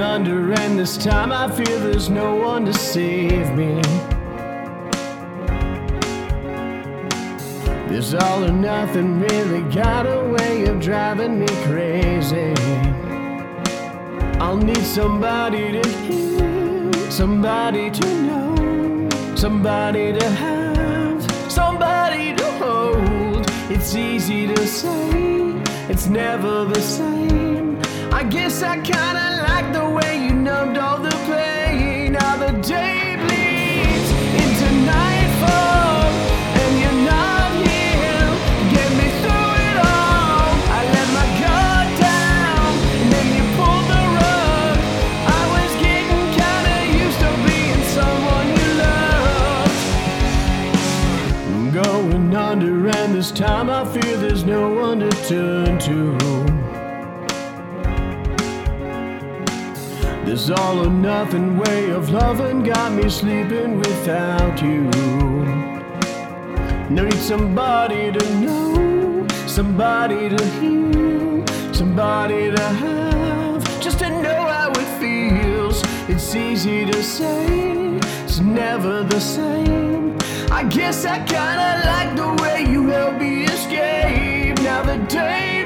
under, and this time I feel there's no one to save me. This all or nothing really got a way of driving me crazy. I'll need somebody to hear, somebody to know, somebody to have, somebody to hold. It's easy to say, it's never the same. I guess I kinda like the way you numbed all the pain. Now the day bleeds into nightfall, and you're not here to get me through it all. I let my guard down, and then you pulled the rug. I was getting kinda used to being someone you loved. I'm going under, and this time I fear there's no one to turn to. This all or nothing way of loving got me sleeping without you. Need somebody to know, somebody to hear, somebody to have, just to know how it feels. It's easy to say, it's never the same. I guess I kinda like the way you help me escape. Now the day